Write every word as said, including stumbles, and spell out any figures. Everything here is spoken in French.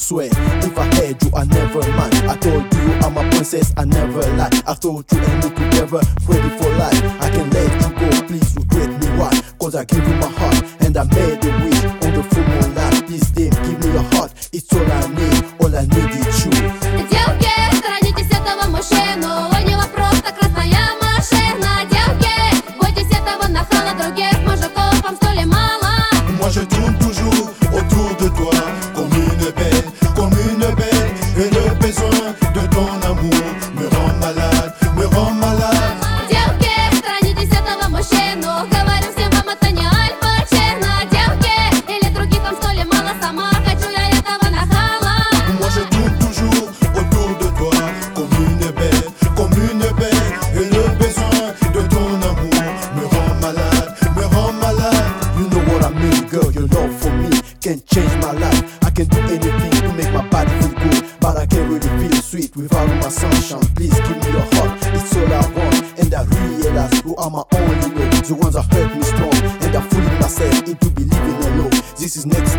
swear, if I had you, I never mind. I told you I'm a princess, I never lie. I told you and me together, ready for life. I can let you go, please regret me why? Cause I give you my heart, and I made a wish on the full moonlight. This day, give me your heart, it's all I need, all I need is you. Девки, сторонитесь этого мужчину, у него просто красная машина. Девки, бойтесь этого нахала, других мужиков вам сто ли мало. Moi je tourne toujours autour de toi, comme une belle, comme une belle. Et le besoin de ton amour me rend malade, me rend malade. Девки, сторонитесь этого мужчину, говорю всем вам, это не Аль Пачино. Девки, или других вам сто ли мало, сама хочу я этого нахала. Moi je tourne toujours autour de toi, comme une belle, comme une belle. Et le besoin de ton amour me rend malade, me rend malade. You know what I mean, girl, your love for me can change my life. I can do anything to make my body feel good, but I can't really feel sweet without my sunshine. Please give me your heart, it's all I want. And I realize you are my only way. The ones that hurt me strong, and I fooled myself into believing alone. This is next